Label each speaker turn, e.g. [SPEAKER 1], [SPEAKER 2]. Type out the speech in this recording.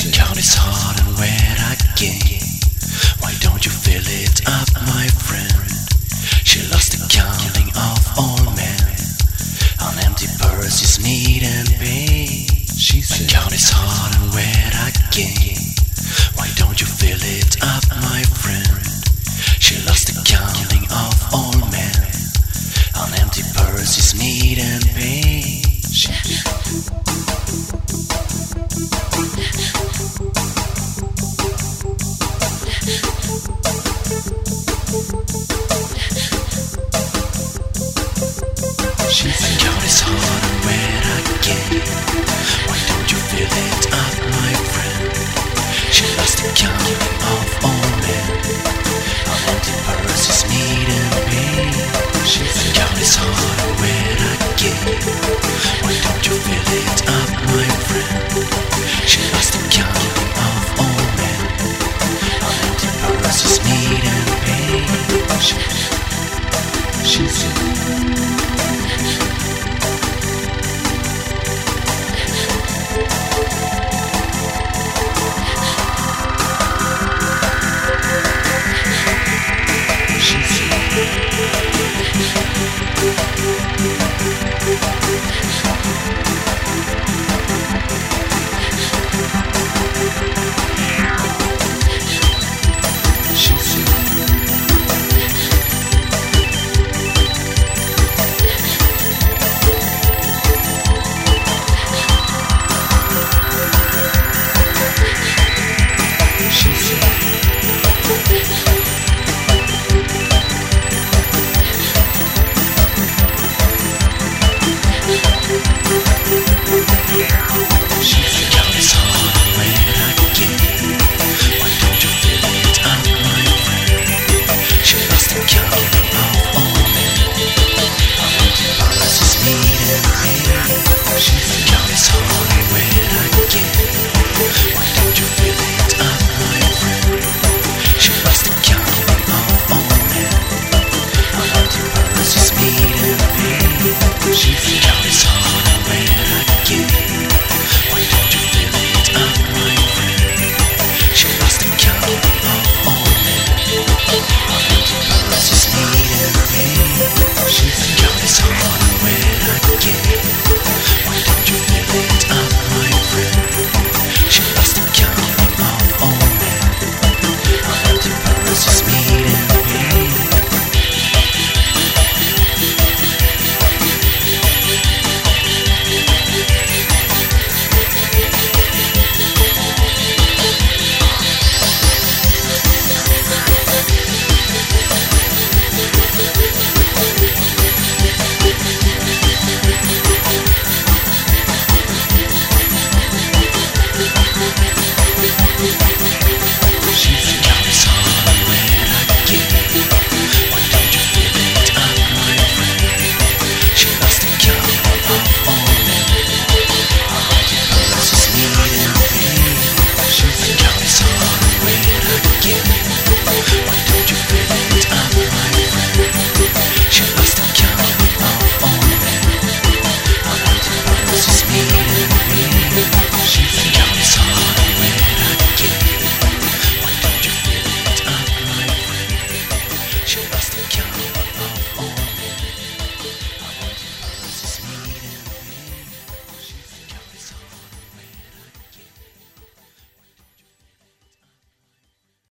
[SPEAKER 1] Count is hard and wet again. Why don't you fill it up, my friend? She lost the counting of all men. An empty purse is need and pain. My count is hard and wet again. Why don't you fill it up, my friend? She lost the counting of all men. An empty purse is need and pain. My count is hard and wet again. Why don't you fill it up, my friend? She lost the counting of all men. An empty purse is need and pain. My count is hard and wet again. Why don't you fill it